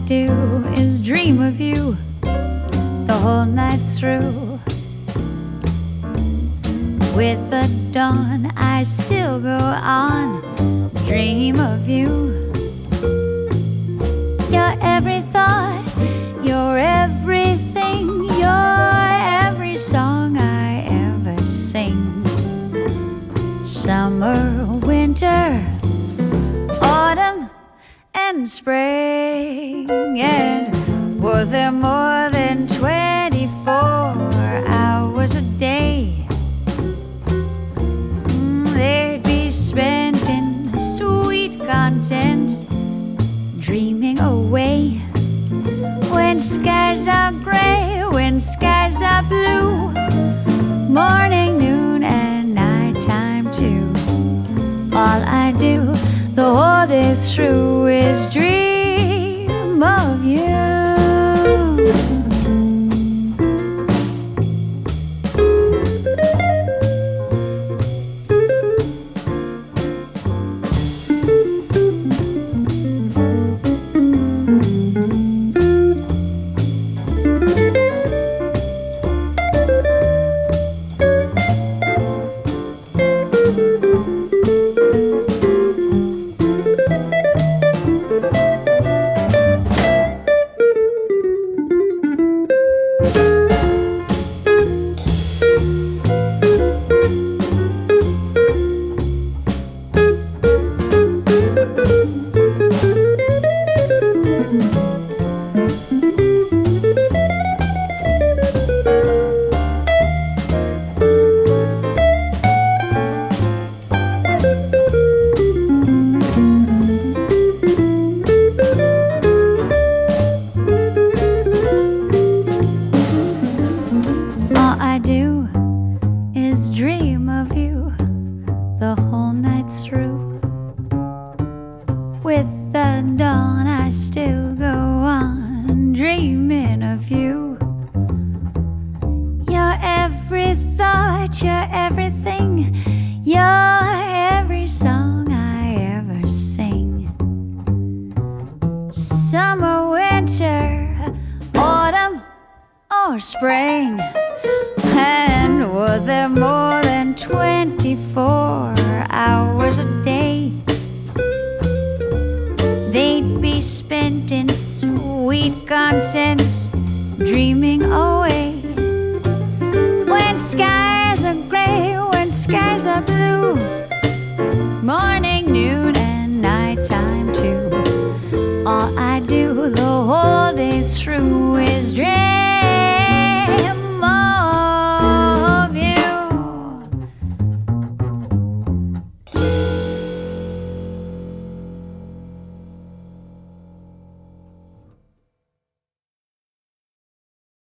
do is dream of you the whole night through. With the dawn I still go on, dream of you. You're every thought, you're everything, you're every song I ever sing. Summer, winter, autumn and spring. And were there more than 24 hours a day, they'd be spent in sweet content, dreaming away. When skies are gray, when skies are blue, morning, noon and nighttime too. All I do the whole day through is dream of you. Dream of you the whole night through. With the dawn I still go on, dreaming of you. You're every thought, you're everything, you're every song I ever sing. Summer, winter, autumn or spring. And were there more than 24 hours a day, they'd be spent in sweet content,